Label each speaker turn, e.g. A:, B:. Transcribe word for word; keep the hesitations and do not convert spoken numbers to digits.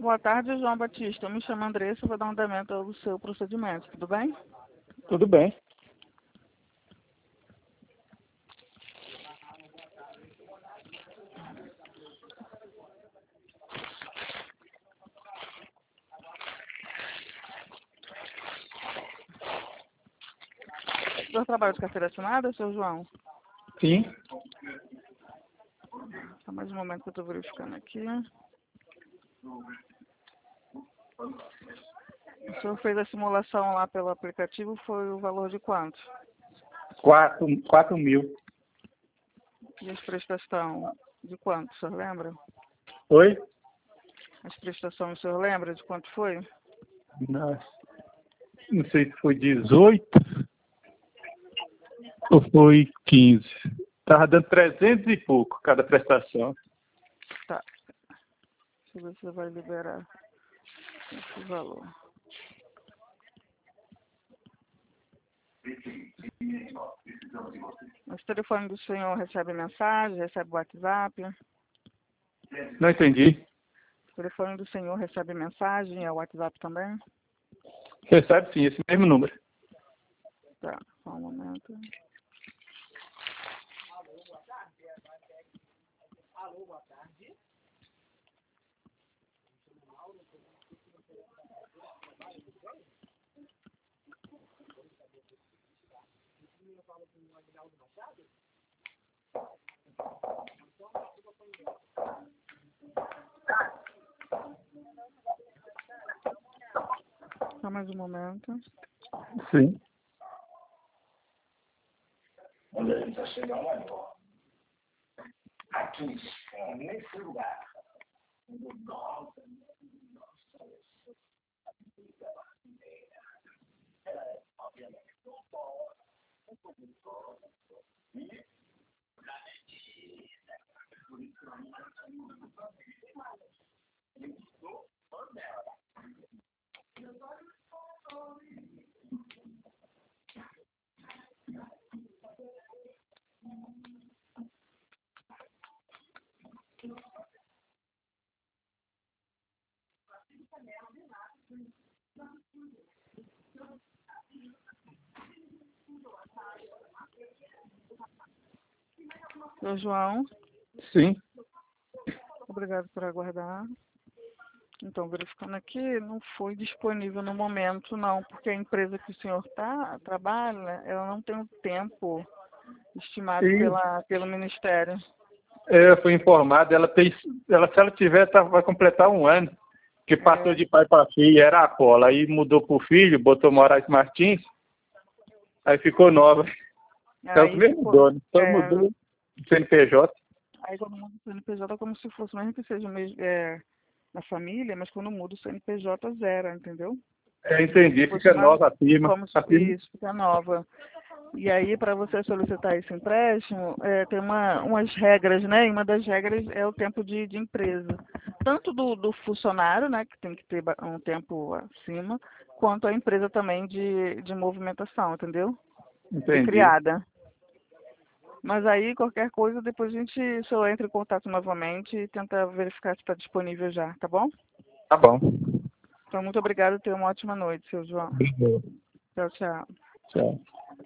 A: Boa tarde, João Batista. Eu me chamo Andressa, vou dar um andamento ao seu procedimento, tudo bem?
B: Tudo bem.
A: O senhor trabalha de carteira assinada, seu João?
B: Sim.
A: Só mais um momento que eu estou verificando aqui. O senhor fez a simulação lá pelo aplicativo, foi o valor de quanto?
B: Quatro, quatro mil.
A: E as prestações de quanto, o senhor lembra?
B: Oi?
A: As prestações, o senhor lembra de quanto foi?
B: Nossa. Não sei se foi dezoito ou foi quinze. Tava dando trezentos e pouco cada prestação.
A: Tá. Deixa eu ver se você vai liberar esse valor. O telefone do senhor recebe mensagem, recebe WhatsApp?
B: Não entendi.
A: O telefone do senhor recebe mensagem, é o WhatsApp também?
B: Recebe sim, esse mesmo número.
A: Tá, só um momento. Alô, boa tarde. Só mais um momento.
B: Sim.
C: Olha, ele está chegando agora. Aqui, nesse lugar. Nossa, nossa. Ela é, obviamente, não pode. Não pode não pode. E, por isso, eu não estou fã dela.
A: Seu João,
B: Sim.
A: obrigado por aguardar. Então, verificando aqui, não foi disponível no momento, não, porque a empresa que o senhor tá, trabalha, ela não tem o tempo estimado
B: E
A: pela, pelo Ministério.
B: eu fui informado, ela tem, ela, se ela tiver, tá, vai completar um ano. Que passou
A: É,
B: de pai para filho, era a Apolo. Aí mudou pro filho, botou Moraes Martins, aí ficou nova. É o
A: aí
B: mesmo
A: ficou,
B: dono, só
A: é,
B: mudou o C N P J.
A: aí quando muda o C N P J é como se fosse, mesmo que seja mesmo, é, na família, mas quando muda o C N P J zero, entendeu?
B: É, entendi,
A: Fosse
B: fica
A: uma,
B: nova a firma.
A: como se
B: A firma.
A: isso, fica nova. E aí, para você solicitar esse empréstimo, é, tem uma, umas regras, né? E uma das regras é o tempo de, de empresa. Tanto do, do funcionário, né, que tem que ter ba- um tempo acima, quanto a empresa também de, de movimentação, entendeu? De
B: Entendi.
A: criada. Mas aí, qualquer coisa, depois a gente só entra em contato novamente e tenta verificar se está disponível já, tá bom?
B: Tá bom.
A: Então, muito obrigada e tenha uma ótima noite, seu João.
B: Obrigado.
A: Tchau, tchau.
B: Tchau.